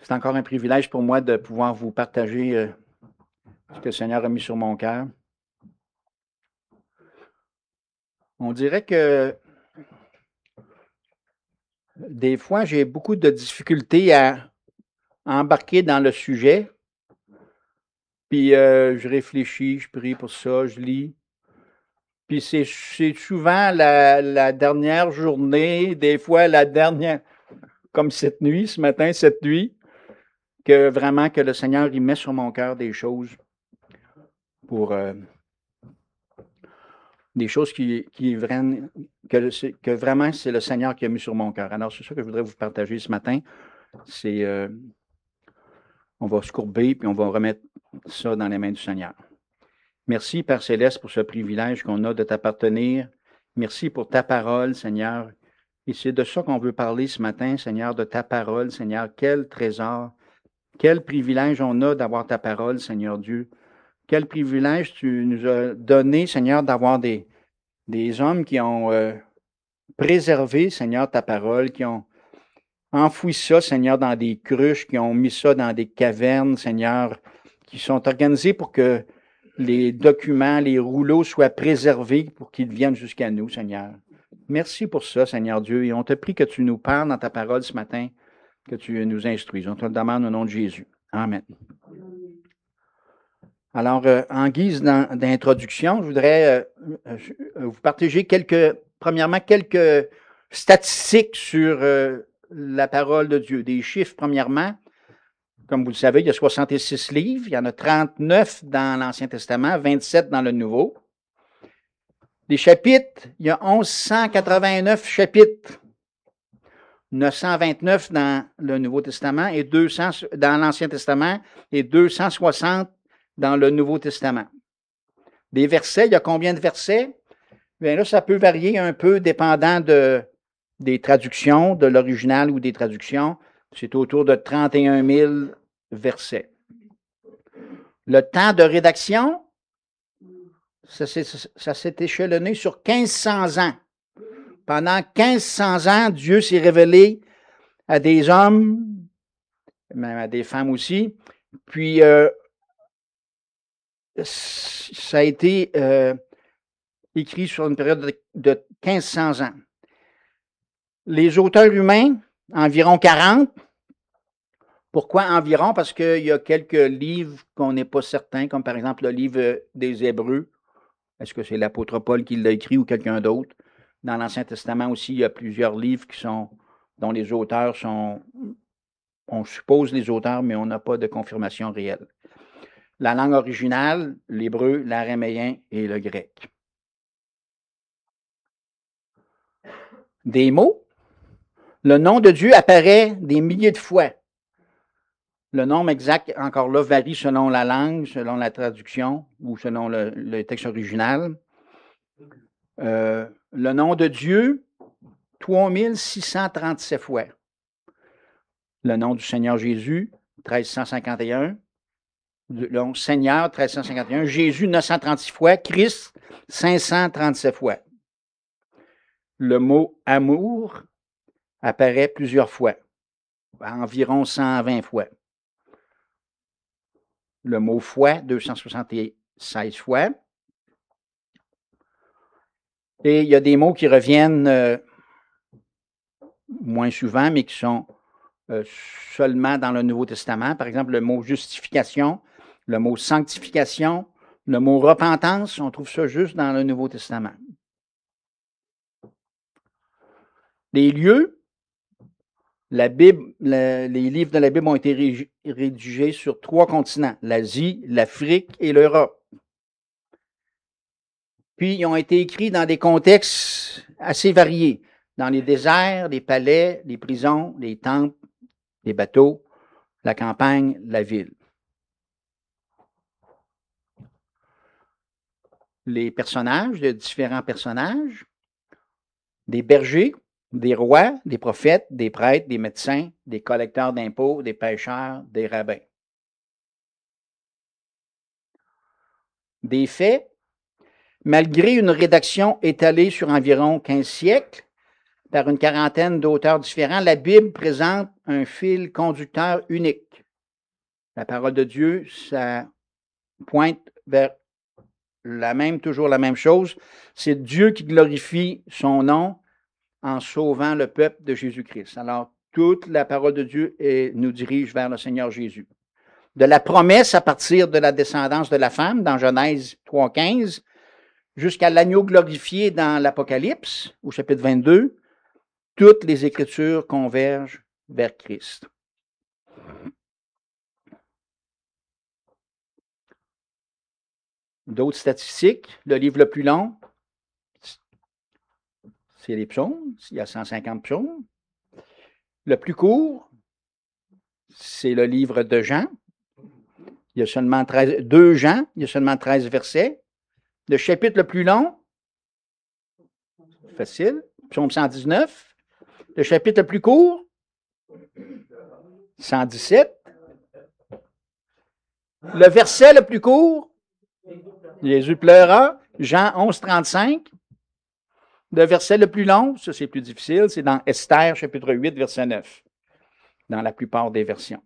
C'est encore un privilège pour moi de pouvoir vous partager ce que le Seigneur a mis sur mon cœur. On dirait que des fois, j'ai beaucoup de difficultés à embarquer dans le sujet. Puis je réfléchis, je prie pour ça, je lis. Puis c'est souvent la dernière journée, des fois la dernière, comme cette nuit, ce matin, cette nuit, que vraiment que le Seigneur il met sur mon cœur des choses pour des choses que vraiment c'est le Seigneur qui a mis sur mon cœur. Alors, c'est ça que je voudrais vous partager ce matin. C'est, on va se courber puis on va remettre ça dans les mains du Seigneur. Merci, Père Céleste, pour ce privilège qu'on a de t'appartenir. Merci pour ta parole, Seigneur. Et c'est de ça qu'on veut parler ce matin, Seigneur, de ta parole, Seigneur. Quel trésor, quel privilège on a d'avoir ta parole, Seigneur Dieu. Quel privilège tu nous as donné, Seigneur, d'avoir des hommes qui ont préservé, Seigneur, ta parole, qui ont enfoui ça, Seigneur, dans des cruches, qui ont mis ça dans des cavernes, Seigneur, qui sont organisés pour que les documents, les rouleaux soient préservés pour qu'ils viennent jusqu'à nous, Seigneur. Merci pour ça, Seigneur Dieu, et on te prie que tu nous parles dans ta parole ce matin, que tu nous instruises. On te le demande au nom de Jésus. Amen. Alors, en guise d'introduction, je voudrais vous partager premièrement, quelques statistiques sur la parole de Dieu. Des chiffres, premièrement. Comme vous le savez, il y a 66 livres. Il y en a 39 dans l'Ancien Testament, 27 dans le Nouveau. Des chapitres, il y a 1189 chapitres. 929 dans le Nouveau Testament et 200 dans l'Ancien Testament et 260 dans le Nouveau Testament. Des versets, il y a combien de versets? Bien là, ça peut varier un peu dépendant des traductions, de l'original ou des traductions. C'est autour de 31 000 versets. Le temps de rédaction, ça s'est échelonné sur 1500 ans. Pendant 1500 ans, Dieu s'est révélé à des hommes, même à des femmes aussi. Puis, ça a été écrit sur une période de 1500 ans. Les auteurs humains, environ 40. Pourquoi environ? Parce qu'il y a quelques livres qu'on n'est pas certain, comme par exemple le livre des Hébreux. Est-ce que c'est l'apôtre Paul qui l'a écrit ou quelqu'un d'autre? Dans l'Ancien Testament aussi, il y a plusieurs livres dont les auteurs sont, on suppose les auteurs, mais on n'a pas de confirmation réelle. La langue originale, l'hébreu, l'araméen et le grec. Des mots. Le nom de Dieu apparaît des milliers de fois. Le nombre exact, encore là, varie selon la langue, selon la traduction ou selon le texte original. Le nom de Dieu, 3637 fois. Le nom du Seigneur Jésus, 1351. Le nom Seigneur, 1351. Jésus, 936 fois. Christ, 537 fois. Le mot amour apparaît plusieurs fois, environ 120 fois. Le mot foi, 276 fois. Et il y a des mots qui reviennent moins souvent, mais qui sont seulement dans le Nouveau Testament. Par exemple, le mot justification, le mot sanctification, le mot repentance, on trouve ça juste dans le Nouveau Testament. Les lieux, la Bible, les livres de la Bible ont été rédigés sur 3 continents, l'Asie, l'Afrique et l'Europe. Puis, ils ont été écrits dans des contextes assez variés, dans les déserts, les palais, les prisons, les temples, les bateaux, la campagne, la ville. Les personnages, de différents personnages, des bergers, des rois, des prophètes, des prêtres, des médecins, des collecteurs d'impôts, des pêcheurs, des rabbins. Des faits, malgré une rédaction étalée sur environ 15 siècles, par une quarantaine d'auteurs différents, la Bible présente un fil conducteur unique. La parole de Dieu, ça pointe vers toujours la même chose. C'est Dieu qui glorifie son nom en sauvant le peuple de Jésus-Christ. Alors, toute la parole de Dieu nous dirige vers le Seigneur Jésus. De la promesse à partir de la descendance de la femme, dans Genèse 3,15, jusqu'à l'agneau glorifié dans l'Apocalypse, au chapitre 22, toutes les Écritures convergent vers Christ. D'autres statistiques, le livre le plus long, c'est les psaumes, il y a 150 psaumes. Le plus court, c'est le livre de Jean. Il y a seulement 2 Jean, il y a seulement 13 versets. Le chapitre le plus long, facile, psaume 119. Le chapitre le plus court, 117. Le verset le plus court, Jésus pleura, Jean 11, 35. Le verset le plus long, ça c'est plus difficile, c'est dans Esther, chapitre 8, verset 9, dans la plupart des versions.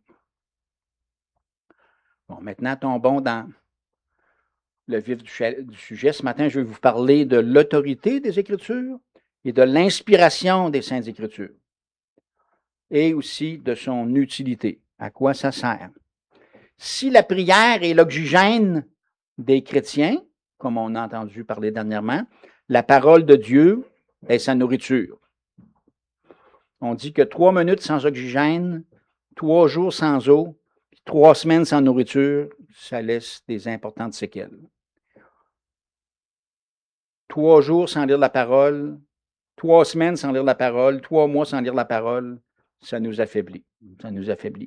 Bon, maintenant, tombons dans le vif du sujet. Ce matin, je vais vous parler de l'autorité des Écritures et de l'inspiration des Saintes Écritures, et aussi de son utilité. À quoi ça sert? Si la prière est l'oxygène des chrétiens, comme on a entendu parler dernièrement, la parole de Dieu est sa nourriture. On dit que 3 minutes sans oxygène, 3 jours sans eau, 3 semaines sans nourriture, ça laisse des importantes séquelles. 3 jours sans lire la parole, 3 semaines sans lire la parole, 3 mois sans lire la parole, ça nous affaiblit. Ça nous affaiblit.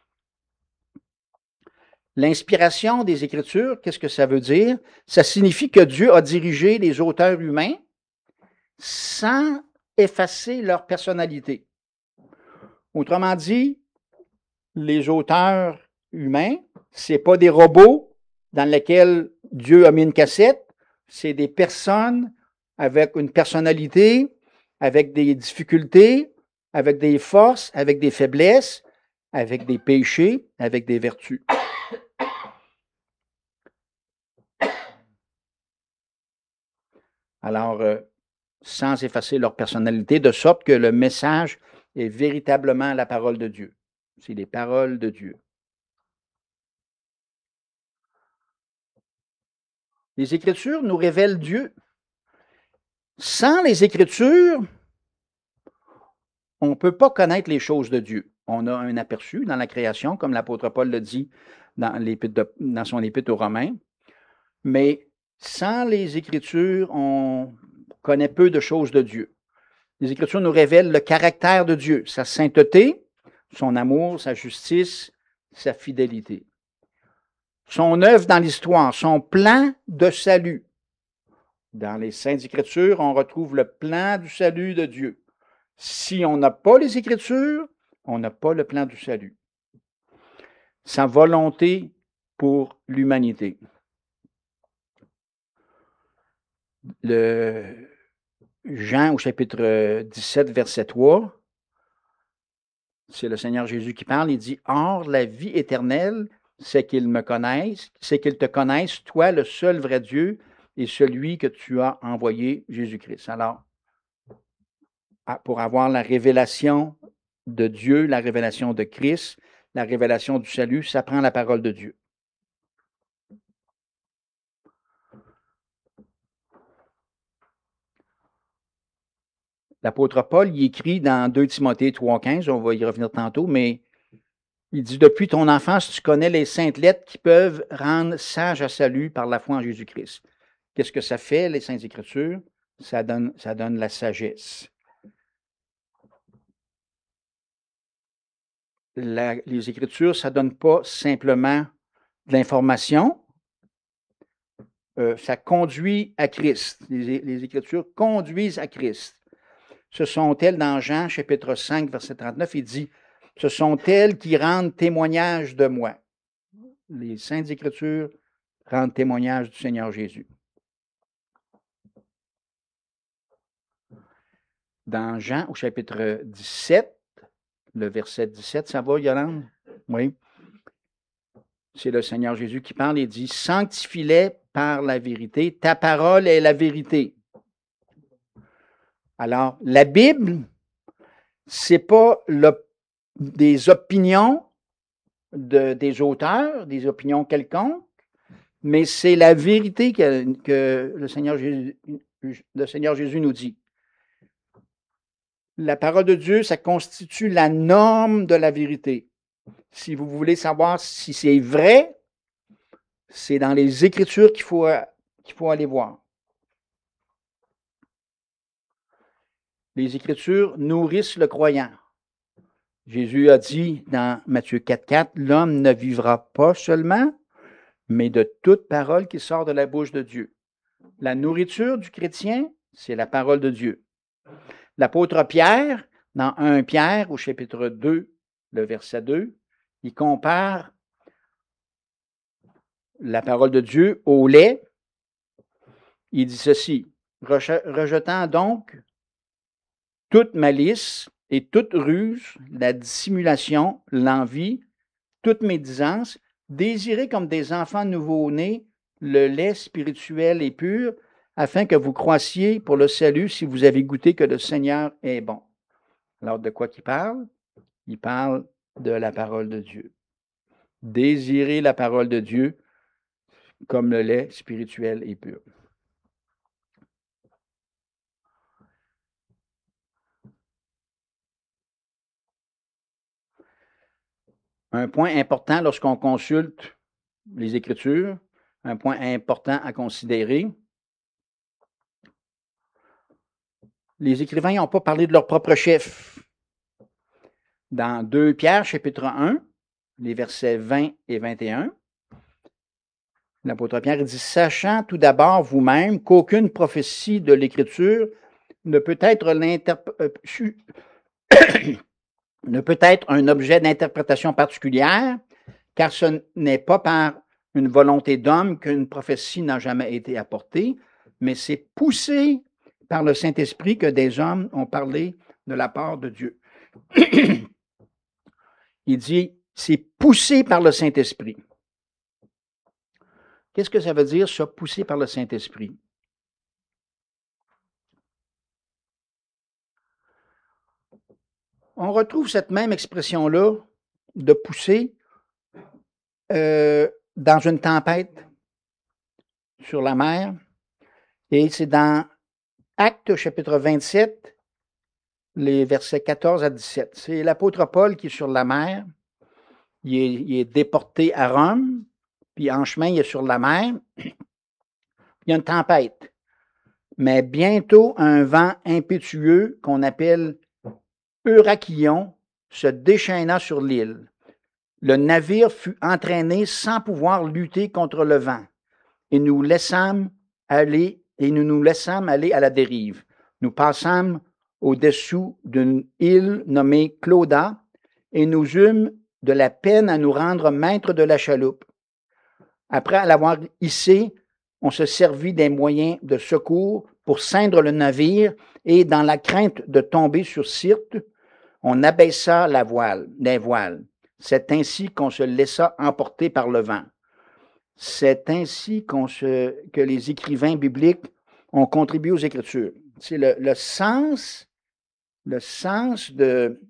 L'inspiration des Écritures, qu'est-ce que ça veut dire? Ça signifie que Dieu a dirigé les auteurs humains sans effacer leur personnalité. Autrement dit, les auteurs humains, ce n'est pas des robots dans lesquels Dieu a mis une cassette, c'est des personnes avec une personnalité, avec des difficultés, avec des forces, avec des faiblesses, avec des péchés, avec des vertus. Alors, sans effacer leur personnalité, de sorte que le message est véritablement la parole de Dieu. C'est les paroles de Dieu. Les Écritures nous révèlent Dieu. Sans les Écritures, on ne peut pas connaître les choses de Dieu. On a un aperçu dans la création, comme l'apôtre Paul le dit dans son épître aux Romains, mais sans les Écritures, on connaît peu de choses de Dieu. Les Écritures nous révèlent le caractère de Dieu, sa sainteté, son amour, sa justice, sa fidélité. Son œuvre dans l'histoire, son plan de salut. Dans les Saintes Écritures, on retrouve le plan du salut de Dieu. Si on n'a pas les Écritures, on n'a pas le plan du salut. Sa volonté pour l'humanité. Le Jean au chapitre 17, verset 3, c'est le Seigneur Jésus qui parle, il dit « Or, la vie éternelle, c'est qu'ils me connaissent, c'est qu'ils te connaissent, toi, le seul vrai Dieu, et celui que tu as envoyé, Jésus-Christ. » Alors, pour avoir la révélation de Dieu, la révélation de Christ, la révélation du salut, ça prend la parole de Dieu. L'apôtre Paul, il écrit dans 2 Timothée 3,15, on va y revenir tantôt, mais il dit « Depuis ton enfance, tu connais les saintes lettres qui peuvent rendre sage à salut par la foi en Jésus-Christ. » Qu'est-ce que ça fait, les Saintes Écritures? Ça donne la sagesse. Les Écritures, ça ne donne pas simplement de l'information, ça conduit à Christ. Les Écritures conduisent à Christ. Ce sont elles, dans Jean chapitre 5, verset 39, il dit « Ce sont elles qui rendent témoignage de moi. » Les Saintes Écritures rendent témoignage du Seigneur Jésus. dans Jean au chapitre 17, le verset 17, ça va, Yolande? Oui. C'est le Seigneur Jésus qui parle et dit, « Sanctifie-les par la vérité, ta parole est la vérité. » Alors, la Bible, c'est pas des opinions des auteurs, des opinions quelconques, mais c'est la vérité que le Seigneur Jésus nous dit. La parole de Dieu, ça constitue la norme de la vérité. Si vous voulez savoir si c'est vrai, c'est dans les Écritures qu'il faut aller voir. Les Écritures nourrissent le croyant. Jésus a dit dans Matthieu 4,4, « L'homme ne vivra pas seulement, mais de toute parole qui sort de la bouche de Dieu. » La nourriture du chrétien, c'est la parole de Dieu. L'apôtre Pierre, dans 1 Pierre, au chapitre 2, le verset 2, il compare la parole de Dieu au lait. Il dit ceci, « Rejetant donc toute malice et toute ruse, la dissimulation, l'envie, toute médisance, désirez comme des enfants nouveau-nés le lait spirituel et pur, afin que vous croissiez pour le salut si vous avez goûté que le Seigneur est bon. » Alors, de quoi qu'il parle? Il parle de la parole de Dieu. Désirez la parole de Dieu comme le lait spirituel et pur. Un point important lorsqu'on consulte les Écritures, un point important à considérer, les écrivains n'ont pas parlé de leur propre chef. Dans 2 Pierre, chapitre 1, les versets 20 et 21, l'apôtre Pierre dit « Sachant tout d'abord vous-même qu'aucune prophétie de l'Écriture ne peut être un objet d'interprétation particulière, car ce n'est pas par une volonté d'homme qu'une prophétie n'a jamais été apportée, mais c'est poussé par le Saint-Esprit que des hommes ont parlé de la part de Dieu. » Il dit, c'est poussé par le Saint-Esprit. Qu'est-ce que ça veut dire, ça, poussé par le Saint-Esprit? On retrouve cette même expression-là de pousser dans une tempête sur la mer. Et c'est dans Actes chapitre 27, les versets 14 à 17. C'est l'apôtre Paul qui est sur la mer. Il est déporté à Rome, puis en chemin, il est sur la mer. Il y a une tempête. Mais bientôt, un vent impétueux qu'on appelle Eurachillon se déchaîna sur l'île. Le navire fut entraîné sans pouvoir lutter contre le vent, et nous nous laissâmes aller à la dérive. Nous passâmes au-dessous d'une île nommée Clauda, et nous eûmes de la peine à nous rendre maîtres de la chaloupe. Après l'avoir hissée, on se servit des moyens de secours pour ceindre le navire, et dans la crainte de tomber sur Syrte, on abaissa les voiles. C'est ainsi qu'on se laissa emporter par le vent. C'est ainsi que les écrivains bibliques ont contribué aux Écritures. C'est le sens de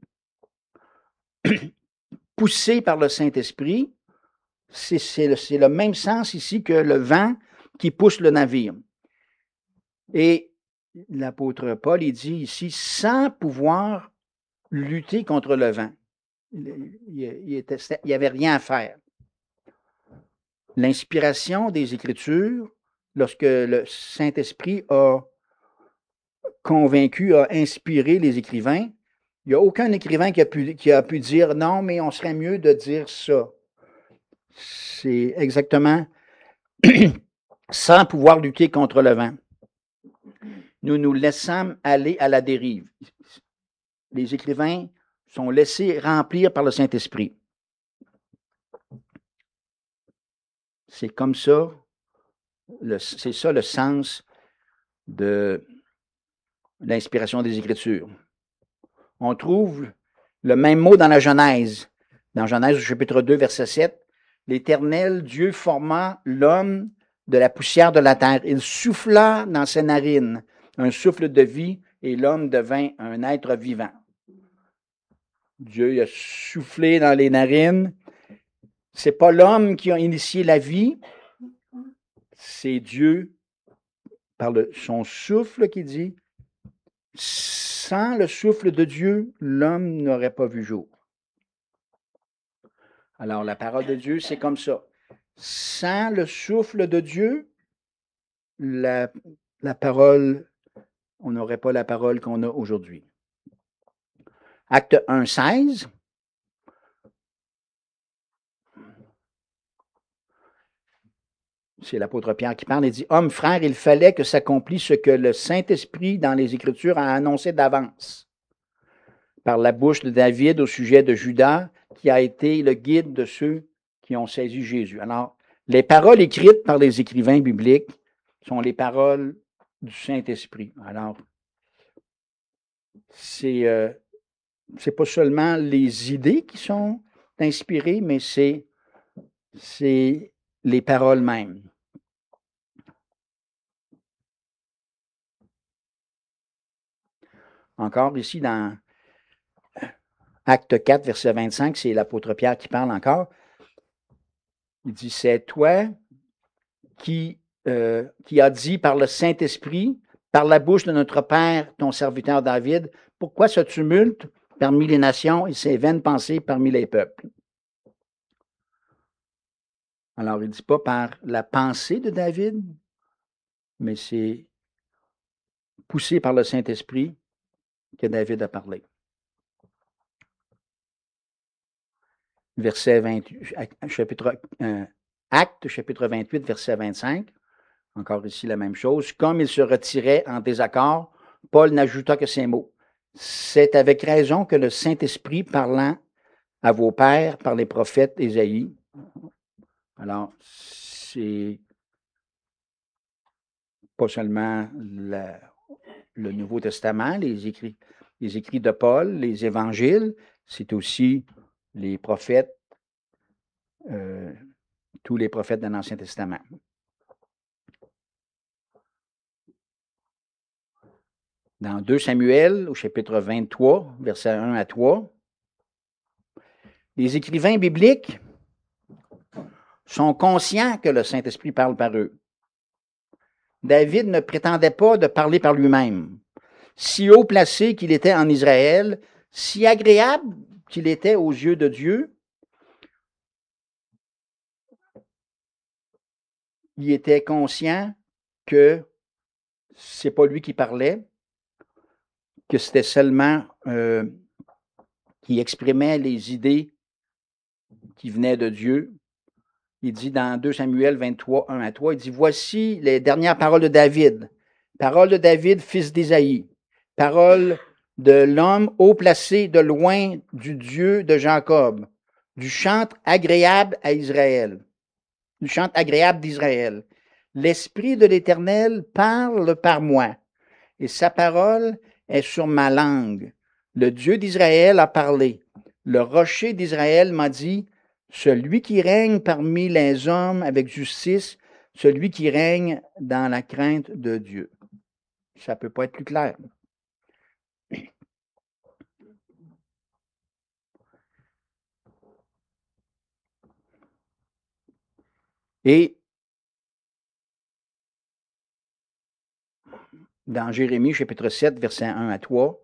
poussé par le Saint-Esprit, c'est le même sens ici que le vent qui pousse le navire. Et l'apôtre Paul, il dit ici, sans pouvoir lutter contre le vent. Il n'y avait rien à faire. L'inspiration des Écritures, lorsque le Saint-Esprit a convaincu, a inspiré les écrivains, il n'y a aucun écrivain qui a pu dire non, mais on serait mieux de dire ça. C'est exactement sans pouvoir lutter contre le vent. Nous nous laissâmes aller à la dérive. Les écrivains sont laissés remplir par le Saint-Esprit. C'est comme ça, c'est ça le sens de l'inspiration des Écritures. On trouve le même mot dans la Genèse. Dans Genèse, au chapitre 2, verset 7, « L'Éternel, Dieu, forma l'homme de la poussière de la terre. Il souffla dans ses narines un souffle de vie, et l'homme devint un être vivant. » Dieu a soufflé dans les narines. C'est pas l'homme qui a initié la vie, c'est Dieu, par son souffle, qui dit, sans le souffle de Dieu, l'homme n'aurait pas vu jour. Alors, la parole de Dieu, c'est comme ça. Sans le souffle de Dieu, la parole, on n'aurait pas la parole qu'on a aujourd'hui. Acte 1, 16. C'est l'apôtre Pierre qui parle. Il dit, « Homme, frère, il fallait que s'accomplisse ce que le Saint-Esprit dans les Écritures a annoncé d'avance par la bouche de David au sujet de Judas, qui a été le guide de ceux qui ont saisi Jésus. » Alors, les paroles écrites par les écrivains bibliques sont les paroles du Saint-Esprit. Alors, c'est pas seulement les idées qui sont inspirées, mais c'est les paroles mêmes. Encore ici dans Acte 4, verset 25, c'est l'apôtre Pierre qui parle encore. Il dit, « C'est toi qui a dit par le Saint-Esprit, par la bouche de notre Père, ton serviteur David, pourquoi ce tumulte parmi les nations et ces vaines pensées parmi les peuples? » Alors, il ne dit pas par la pensée de David, mais c'est poussé par le Saint-Esprit que David a parlé. Verset 28, Acte, chapitre 28, verset 25. Encore ici, la même chose. Comme il se retirait en désaccord, Paul n'ajouta que ces mots. « C'est avec raison que le Saint-Esprit, parlant à vos pères par les prophètes Ésaïe. » Alors, c'est pas seulement le Nouveau Testament, les écrits de Paul, les évangiles, c'est aussi les prophètes, tous les prophètes de l'Ancien Testament. Dans 2 Samuel, au chapitre 23, versets 1 à 3, les écrivains bibliques sont conscients que le Saint-Esprit parle par eux. David ne prétendait pas de parler par lui-même. Si haut placé qu'il était en Israël, si agréable qu'il était aux yeux de Dieu, il était conscient que c'est pas lui qui parlait, que c'était seulement qui exprimait les idées qui venaient de Dieu. Il dit dans 2 Samuel 23, 1 à 3, il dit, « Voici les dernières paroles de David. Paroles de David, fils d'Ésaïe. Paroles de l'homme haut placé de loin du Dieu de Jacob. Du chant agréable à Israël. Du chant agréable d'Israël. L'Esprit de l'Éternel parle par moi, et sa parole est sur ma langue. Le Dieu d'Israël a parlé. Le rocher d'Israël m'a dit, celui qui règne parmi les hommes avec justice, celui qui règne dans la crainte de Dieu. » Ça ne peut pas être plus clair. Et dans Jérémie, chapitre 7, versets 1 à 3,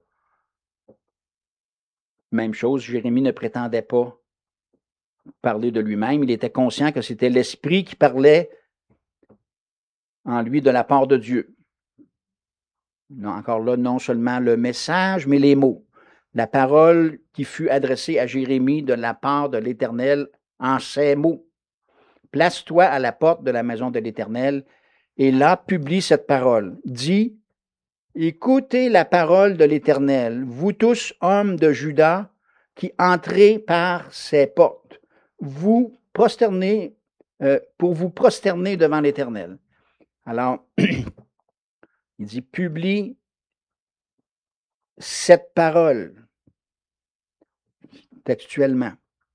même chose, Jérémie ne prétendait pas parler de lui-même. Il était conscient que c'était l'Esprit qui parlait en lui de la part de Dieu. Non, encore là, non seulement le message, mais les mots. La parole qui fut adressée à Jérémie de la part de l'Éternel en ces mots. « Place-toi à la porte de la maison de l'Éternel, et là publie cette parole. Dis, écoutez la parole de l'Éternel, vous tous, hommes de Juda, qui entrez par ces portes. Vous prosternez, pour vous prosterner devant l'Éternel. » Alors, il dit, publie cette parole textuellement.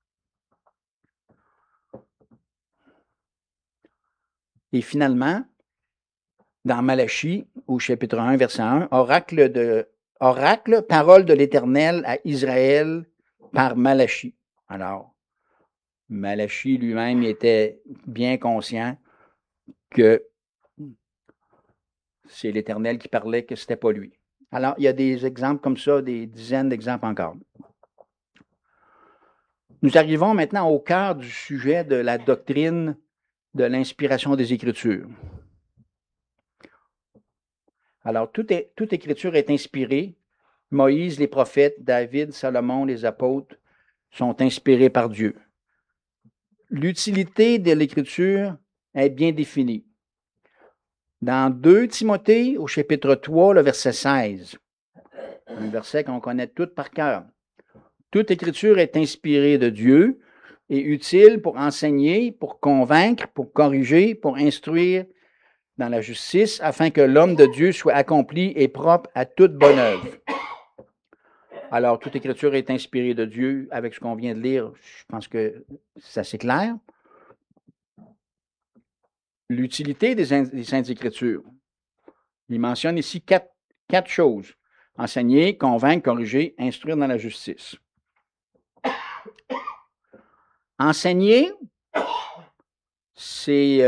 Et finalement, dans Malachie, au chapitre 1, verset 1, oracle, parole de l'Éternel à Israël par Malachie. Alors, Malachie lui-même était bien conscient que c'est l'Éternel qui parlait, que ce n'était pas lui. Alors, il y a des exemples comme ça, des dizaines d'exemples encore. Nous arrivons maintenant au cœur du sujet de la doctrine de l'inspiration des Écritures. Alors, toute Écriture est inspirée. Moïse, les prophètes, David, Salomon, les apôtres sont inspirés par Dieu. L'utilité de l'Écriture est bien définie. Dans 2 Timothée, au chapitre 3, le verset 16, un verset qu'on connaît tout par cœur. Toute Écriture est inspirée de Dieu et utile pour enseigner, pour convaincre, pour corriger, pour instruire dans la justice, afin que l'homme de Dieu soit accompli et propre à toute bonne œuvre. Alors, toute Écriture est inspirée de Dieu. Avec ce qu'on vient de lire, je pense que c'est assez clair. L'utilité des Saintes Écritures. Il mentionne ici quatre choses. Enseigner, convaincre, corriger, instruire dans la justice. Enseigner, c'est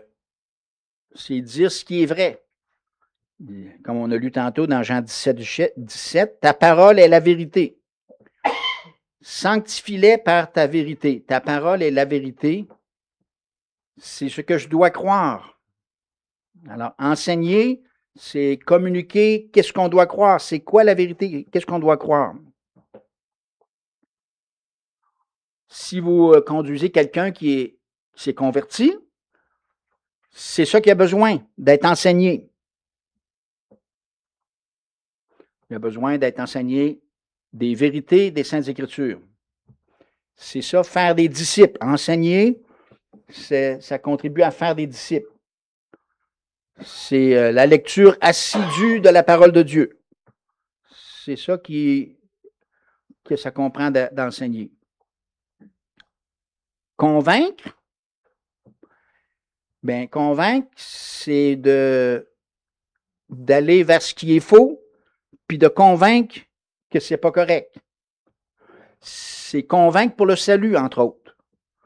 dire ce qui est vrai. Comme on a lu tantôt dans Jean 17, ta parole est la vérité. Sanctifie-les par ta vérité. Ta parole est la vérité. C'est ce que je dois croire. Alors, enseigner, c'est communiquer qu'est-ce qu'on doit croire. C'est quoi la vérité? Qu'est-ce qu'on doit croire? Si vous conduisez quelqu'un qui s'est converti, c'est ça qu'il a besoin, d'être enseigné. Il a besoin d'être enseigné des vérités des Saintes Écritures. C'est ça, faire des disciples. Enseigner, ça contribue à faire des disciples. C'est la lecture assidue de la parole de Dieu. C'est ça que ça comprend d'enseigner. Convaincre, bien, convaincre, c'est d'aller vers ce qui est faux, puis de convaincre que c'est pas correct. C'est convaincre pour le salut, entre autres.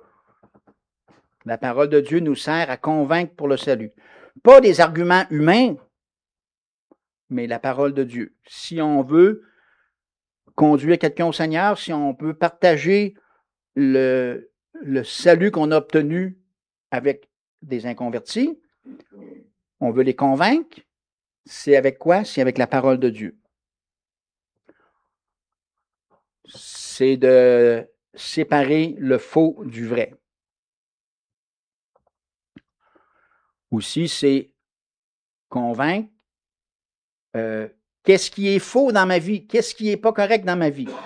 La parole de Dieu nous sert à convaincre pour le salut. Pas des arguments humains, mais la parole de Dieu. Si on veut conduire quelqu'un au Seigneur, si on peut partager le salut qu'on a obtenu avec des inconvertis, on veut les convaincre, c'est avec quoi? C'est avec la parole de Dieu. C'est de séparer le faux du vrai. Aussi, c'est convaincre qu'est-ce qui est faux dans ma vie, qu'est-ce qui n'est pas correct dans ma vie.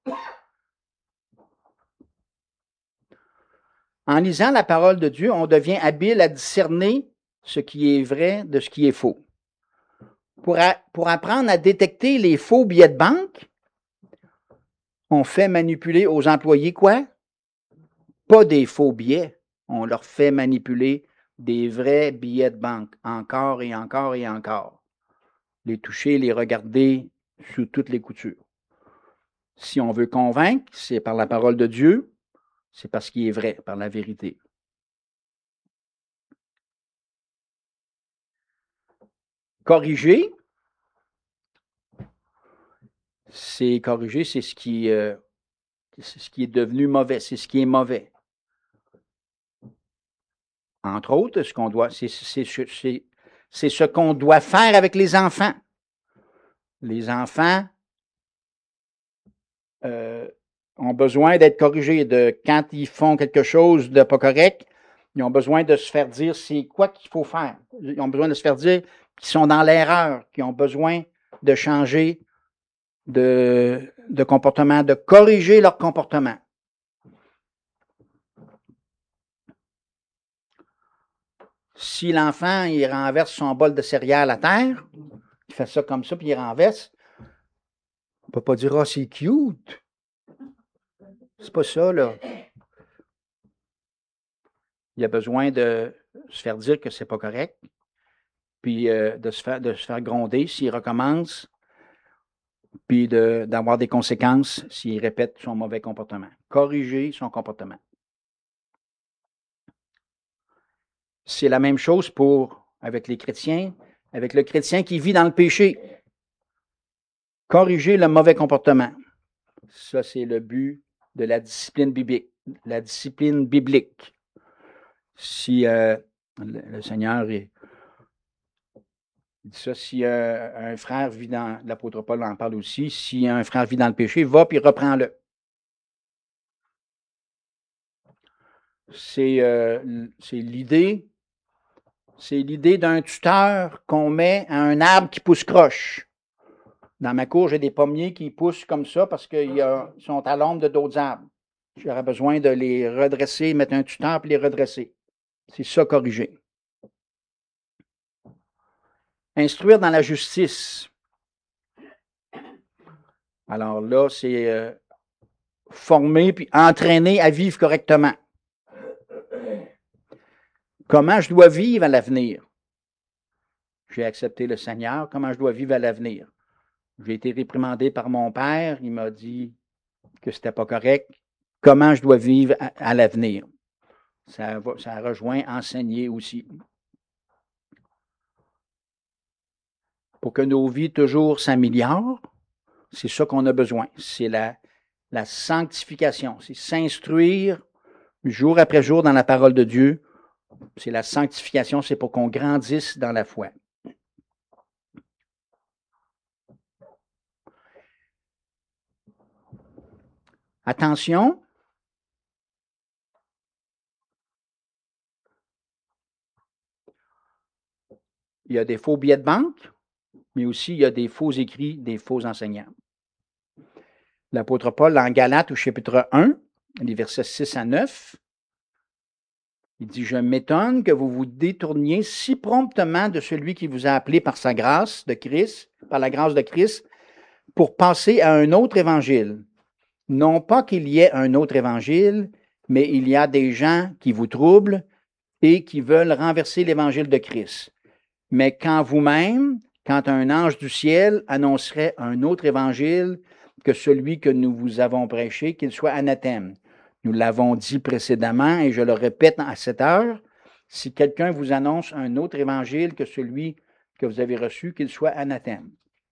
En lisant la parole de Dieu, on devient habile à discerner ce qui est vrai de ce qui est faux. Pour apprendre à détecter les faux billets de banque, on fait manipuler aux employés quoi? Pas des faux billets. On leur fait manipuler des vrais billets de banque, encore et encore et encore. Les toucher, les regarder sous toutes les coutures. Si on veut convaincre, c'est par la parole de Dieu, c'est parce qu'il est vrai, par la vérité. Corriger, c'est ce qui est devenu mauvais, c'est ce qui est mauvais. Entre autres, c'est ce qu'on doit faire avec les enfants. Les enfants ont besoin d'être corrigés. Quand ils font quelque chose de pas correct, ils ont besoin de se faire dire c'est quoi qu'il faut faire. Ils ont besoin de se faire dire qu'ils sont dans l'erreur, qu'ils ont besoin de changer de comportement, de corriger leur comportement. Si l'enfant, il renverse son bol de céréales à terre, il fait ça comme ça, puis il renverse, peut pas dire, ah, c'est cute. C'est pas ça, là. Il a besoin de se faire dire que c'est pas correct, puis de se faire gronder s'il recommence, puis d'avoir des conséquences s'il répète son mauvais comportement. Corriger son comportement. C'est la même chose avec les chrétiens, avec le chrétien qui vit dans le péché. Corriger le mauvais comportement. Ça, c'est le but de la discipline biblique. La discipline biblique. Si le Seigneur il dit ça, si un frère vit dans, l'apôtre Paul en parle aussi, si un frère vit dans le péché, va puis reprends-le. C'est l'idée d'un tuteur qu'on met à un arbre qui pousse croche. Dans ma cour, j'ai des pommiers qui poussent comme ça parce qu'ils sont à l'ombre de d'autres arbres. J'aurais besoin de les redresser, mettre un tuteur puis les redresser. C'est ça, corriger. Instruire dans la justice. Alors là, c'est former puis entraîner à vivre correctement. Comment je dois vivre à l'avenir? J'ai accepté le Seigneur. Comment je dois vivre à l'avenir? J'ai été réprimandé par mon père. Il m'a dit que c'était pas correct. Comment je dois vivre à l'avenir? Ça rejoint enseigner aussi. Pour que nos vies toujours s'améliorent, c'est ça qu'on a besoin. C'est la sanctification. C'est s'instruire jour après jour dans la parole de Dieu. C'est la sanctification, c'est pour qu'on grandisse dans la foi. Attention, il y a des faux billets de banque, mais aussi il y a des faux écrits, des faux enseignants. L'apôtre Paul, en Galates, au chapitre 1, les versets 6 à 9, il dit, « Je m'étonne que vous vous détourniez si promptement de celui qui vous a appelé par sa grâce de Christ, par la grâce de Christ, pour passer à un autre évangile. Non pas qu'il y ait un autre évangile, mais il y a des gens qui vous troublent et qui veulent renverser l'évangile de Christ. Mais quand vous-même, quand un ange du ciel annoncerait un autre évangile que celui que nous vous avons prêché, qu'il soit anathème. Nous l'avons dit précédemment et je le répète à cette heure, si quelqu'un vous annonce un autre évangile que celui que vous avez reçu, qu'il soit anathème.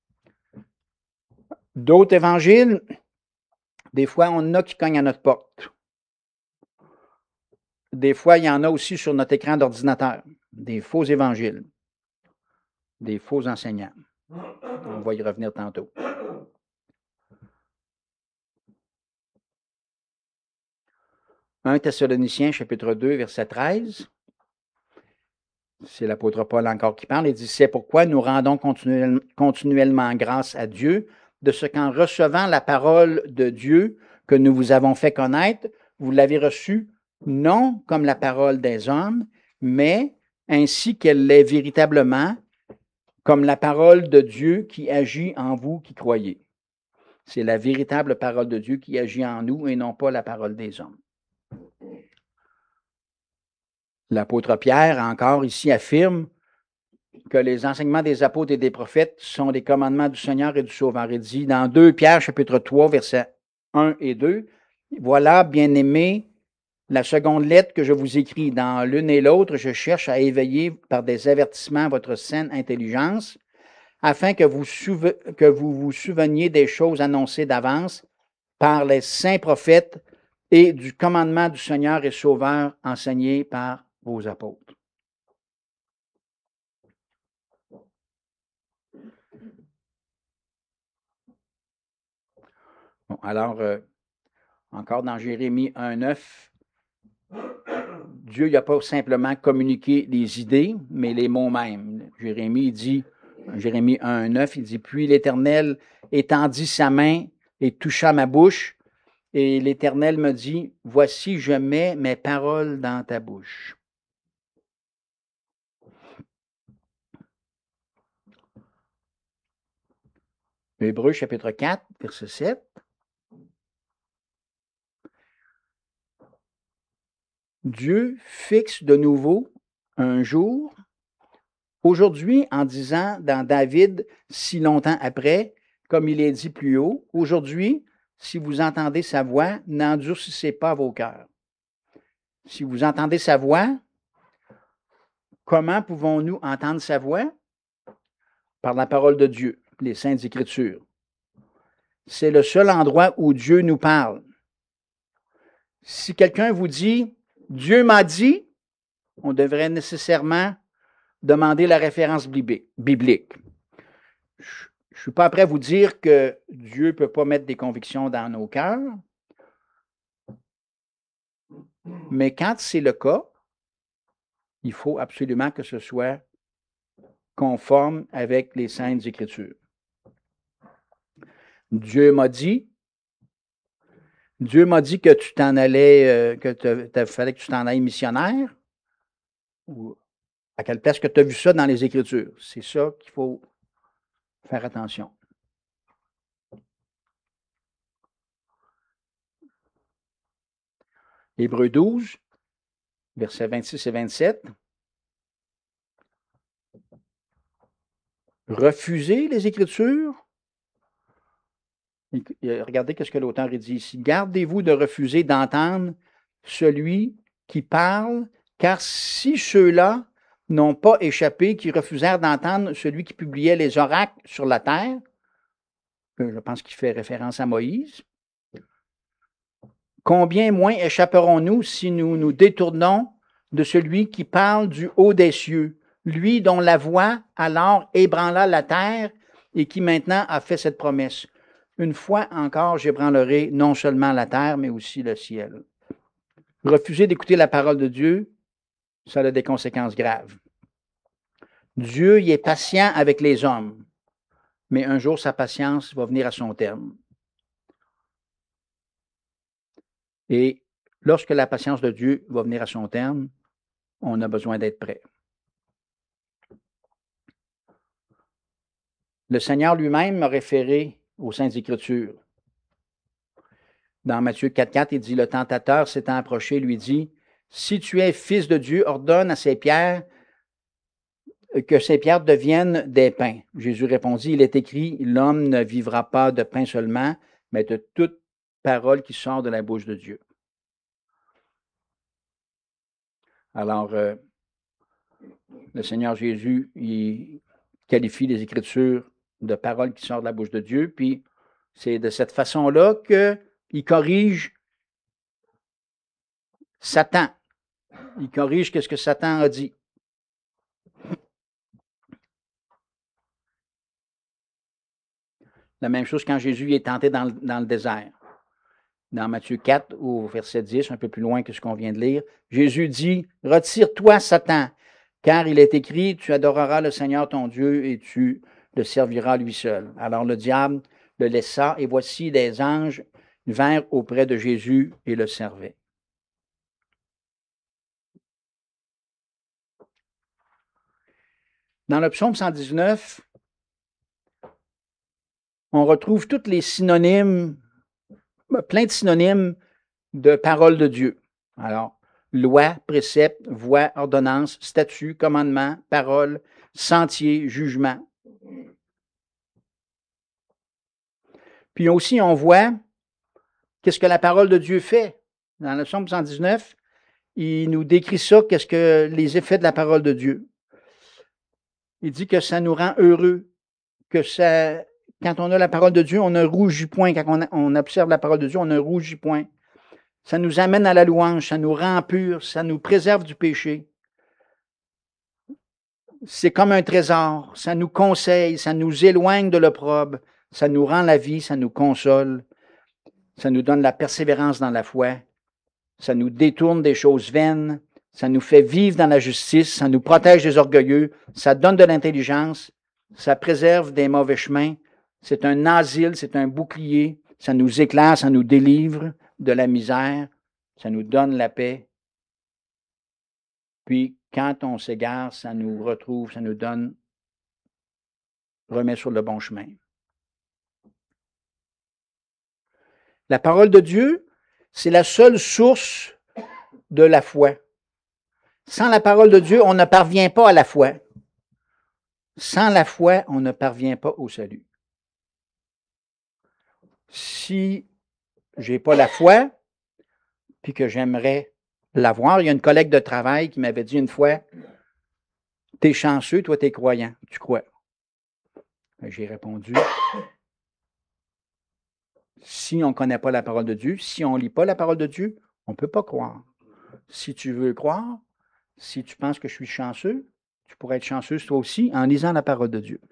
D'autres évangiles, des fois, on en a qui cognent à notre porte. Des fois, il y en a aussi sur notre écran d'ordinateur, des faux évangiles, des faux enseignants. On va y revenir tantôt. 1 Thessaloniciens, chapitre 2, verset 13. C'est l'apôtre Paul encore qui parle. Il dit, « C'est pourquoi nous rendons continuellement grâce à Dieu de ce qu'en recevant la parole de Dieu que nous vous avons fait connaître, vous l'avez reçue non comme la parole des hommes, mais ainsi qu'elle l'est véritablement, comme la parole de Dieu qui agit en vous qui croyez. » C'est la véritable parole de Dieu qui agit en nous et non pas la parole des hommes. L'apôtre Pierre, encore ici, affirme que les enseignements des apôtres et des prophètes sont les commandements du Seigneur et du Sauveur. Il dit dans 2 Pierre, chapitre 3, versets 1 et 2, « Voilà, bien-aimés, la seconde lettre que je vous écris. Dans l'une et l'autre, je cherche à éveiller par des avertissements votre saine intelligence, afin que vous vous souveniez des choses annoncées d'avance par les saints prophètes et du commandement du Seigneur et Sauveur enseigné par vos apôtres. » Bon, alors, encore dans Jérémie 1,9, Dieu n'a pas simplement communiqué les idées, mais les mots mêmes. Jérémie dit, Jérémie 1,9, il dit, « Puis l'Éternel étendit sa main et toucha ma bouche, et l'Éternel me dit, voici, je mets mes paroles dans ta bouche. » Bon, Hébreux chapitre 4, verset 7. Dieu fixe de nouveau un jour, aujourd'hui en disant dans David, si longtemps après, comme il est dit plus haut, aujourd'hui, si vous entendez sa voix, n'endurcissez pas vos cœurs. Si vous entendez sa voix, comment pouvons-nous entendre sa voix? Par la parole de Dieu, les Saintes Écritures. C'est le seul endroit où Dieu nous parle. Si quelqu'un vous dit « Dieu m'a dit », on devrait nécessairement demander la référence biblique. Je ne suis pas prêt à vous dire que Dieu ne peut pas mettre des convictions dans nos cœurs, mais quand c'est le cas, il faut absolument que ce soit conforme avec les Saintes Écritures. Dieu m'a dit que tu t'en allais, fallait que tu t'en ailles missionnaire. Ou à quelle place que tu as vu ça dans les Écritures? C'est ça qu'il faut faire attention. Hébreux 12, versets 26 et 27. Refuser les Écritures. Regardez ce que l'auteur dit ici. Gardez-vous de refuser d'entendre celui qui parle, car si ceux-là n'ont pas échappé, qui refusèrent d'entendre celui qui publiait les oracles sur la terre, je pense qu'il fait référence à Moïse, combien moins échapperons-nous si nous nous détournons de celui qui parle du haut des cieux, lui dont la voix alors ébranla la terre et qui maintenant a fait cette promesse. Une fois encore, j'ébranlerai non seulement la terre, mais aussi le ciel. Refuser d'écouter la parole de Dieu, ça a des conséquences graves. Dieu y est patient avec les hommes, mais un jour sa patience va venir à son terme. Et lorsque la patience de Dieu va venir à son terme, on a besoin d'être prêt. Le Seigneur lui-même m'a référé aux Saintes Écritures. Dans Matthieu 4,4, il dit, le tentateur s'étant approché, lui dit, si tu es fils de Dieu, ordonne à ces pierres que ces pierres deviennent des pains. Jésus répondit, il est écrit, l'homme ne vivra pas de pain seulement, mais de toute parole qui sort de la bouche de Dieu. Alors, le Seigneur Jésus, il qualifie les Écritures de paroles qui sortent de la bouche de Dieu, puis c'est de cette façon-là qu'il corrige Satan. Il corrige ce que Satan a dit. La même chose quand Jésus est tenté dans le désert. Dans Matthieu 4, au verset 10, un peu plus loin que ce qu'on vient de lire, Jésus dit, « Retire-toi, Satan, car il est écrit, tu adoreras le Seigneur ton Dieu et tu le serviras lui seul. » Alors le diable le laissa, et voici des anges vinrent auprès de Jésus et le servaient. Dans le psaume 119, on retrouve tous les synonymes, plein de synonymes de parole de Dieu. Alors, loi, précepte, voie, ordonnance, statut, commandement, parole, sentier, jugement. Puis aussi, on voit qu'est-ce que la parole de Dieu fait. Dans le psaume 119, il nous décrit ça, qu'est-ce que les effets de la parole de Dieu. Il dit que ça nous rend heureux, que ça, quand on a la parole de Dieu, on ne rougit point. Quand on observe la parole de Dieu, on ne rougit point. Ça nous amène à la louange, ça nous rend purs, ça nous préserve du péché. C'est comme un trésor, ça nous conseille, ça nous éloigne de l'opprobre, ça nous rend la vie, ça nous console, ça nous donne la persévérance dans la foi, ça nous détourne des choses vaines, ça nous fait vivre dans la justice, ça nous protège des orgueilleux, ça donne de l'intelligence, ça préserve des mauvais chemins, c'est un asile, c'est un bouclier, ça nous éclaire, ça nous délivre de la misère, ça nous donne la paix. Puis, quand on s'égare, ça nous retrouve, ça nous donne, remet sur le bon chemin. La parole de Dieu, c'est la seule source de la foi. Sans la parole de Dieu, on ne parvient pas à la foi. Sans la foi, on ne parvient pas au salut. Si j'ai pas la foi, puis que j'aimerais l'avoir, il y a une collègue de travail qui m'avait dit une fois, t'es chanceux, toi t'es croyant, tu crois. J'ai répondu, si on ne connaît pas la parole de Dieu, si on ne lit pas la parole de Dieu, on ne peut pas croire. Si tu veux croire, si tu penses que je suis chanceux, tu pourrais être chanceuse toi aussi en lisant la parole de Dieu.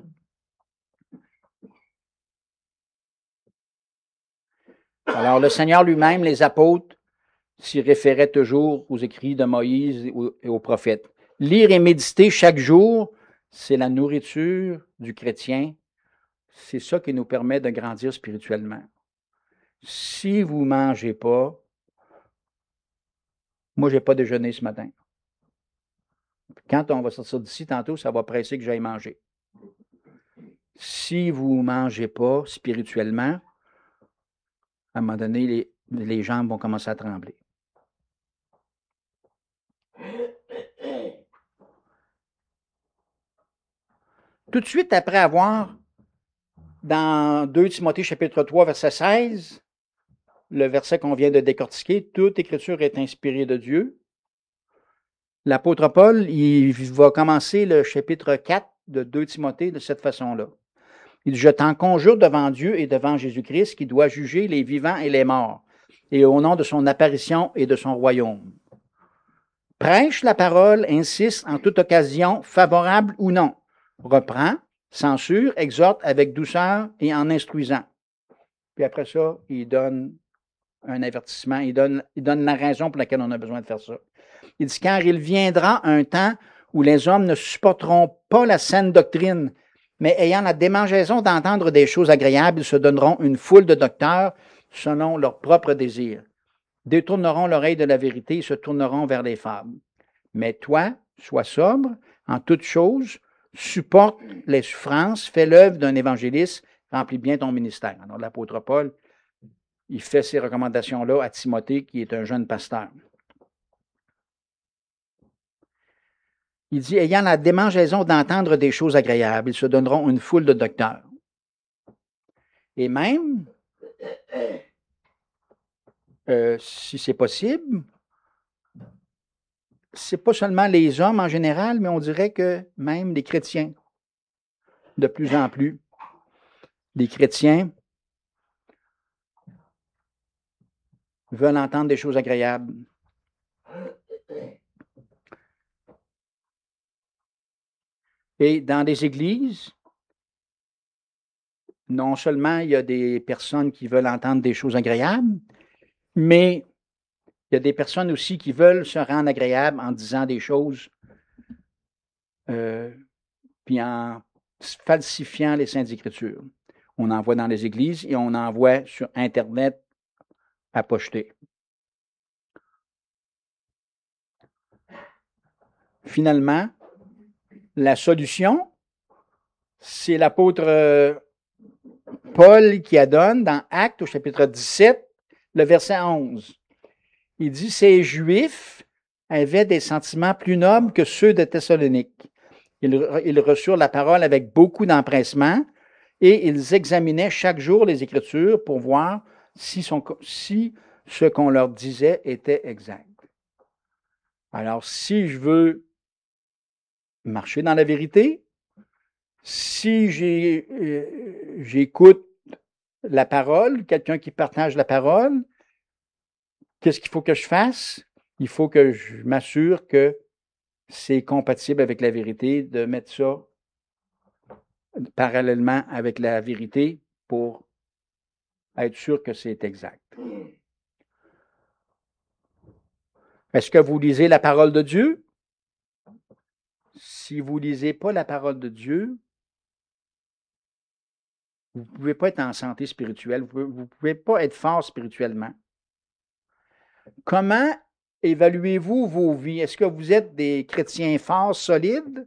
Alors, le Seigneur lui-même, les apôtres, s'y référaient toujours aux écrits de Moïse et aux prophètes. Lire et méditer chaque jour, c'est la nourriture du chrétien. C'est ça qui nous permet de grandir spirituellement. Si vous ne mangez pas, moi, je n'ai pas déjeuné ce matin. Quand on va sortir d'ici tantôt, ça va presser que j'aille manger. Si vous ne mangez pas spirituellement, à un moment donné, les jambes vont commencer à trembler. Tout de suite après avoir, dans 2 Timothée chapitre 3, verset 16, le verset qu'on vient de décortiquer, toute écriture est inspirée de Dieu. L'apôtre Paul, il va commencer le chapitre 4 de 2 Timothée de cette façon-là. Il dit, je t'en conjure devant Dieu et devant Jésus-Christ qui doit juger les vivants et les morts, et au nom de son apparition et de son royaume. Prêche la parole, insiste en toute occasion, favorable ou non. Reprend, censure, exhorte avec douceur et en instruisant. Puis après ça, il donne un avertissement, il donne la raison pour laquelle on a besoin de faire ça. Il dit, car il viendra un temps où les hommes ne supporteront pas la saine doctrine, mais ayant la démangeaison d'entendre des choses agréables, ils se donneront une foule de docteurs selon leurs propres désirs, détourneront l'oreille de la vérité et se tourneront vers les fables. Mais toi, sois sobre en toutes choses, supporte les souffrances, fais l'œuvre d'un évangéliste, remplis bien ton ministère. Alors l'apôtre Paul, il fait ces recommandations-là à Timothée, qui est un jeune pasteur. Il dit, ayant la démangeaison d'entendre des choses agréables, ils se donneront une foule de docteurs. Et même, si c'est possible, c'est pas seulement les hommes en général, mais on dirait que même les chrétiens, de plus en plus, les chrétiens veulent entendre des choses agréables. Et dans les églises, non seulement il y a des personnes qui veulent entendre des choses agréables, mais il y a des personnes aussi qui veulent se rendre agréables en disant des choses, puis en falsifiant les Saintes Écritures. On en voit dans les églises et on en voit sur Internet à pocheter. Finalement, la solution, c'est l'apôtre Paul qui la donne dans Actes au chapitre 17, le verset 11. Il dit, ces Juifs avaient des sentiments plus nobles que ceux de Thessalonique. Ils reçurent la parole avec beaucoup d'empressement et ils examinaient chaque jour les Écritures pour voir si ce qu'on leur disait était exact. Alors, si je veux marcher dans la vérité, si j'écoute la parole, quelqu'un qui partage la parole, qu'est-ce qu'il faut que je fasse? Il faut que je m'assure que c'est compatible avec la vérité, de mettre ça parallèlement avec la vérité pour être sûr que c'est exact. Est-ce que vous lisez la parole de Dieu? Si vous ne lisez pas la parole de Dieu, vous ne pouvez pas être en santé spirituelle, vous ne pouvez pas être fort spirituellement. Comment évaluez-vous vos vies? Est-ce que vous êtes des chrétiens forts, solides?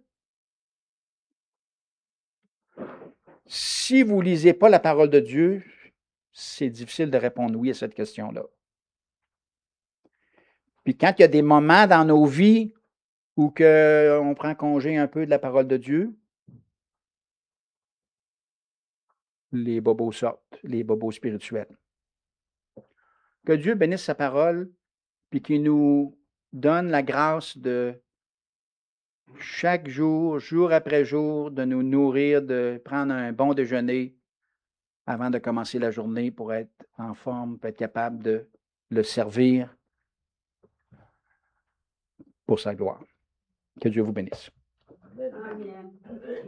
Si vous ne lisez pas la parole de Dieu, c'est difficile de répondre oui à cette question-là. Puis quand il y a des moments dans nos vies où on prend congé un peu de la parole de Dieu, les bobos sortent, les bobos spirituels. Que Dieu bénisse sa parole, puis qu'il nous donne la grâce de chaque jour, jour après jour, de nous nourrir, de prendre un bon déjeuner avant de commencer la journée pour être en forme, pour être capable de le servir pour sa gloire. Que Dieu vous bénisse. Amen.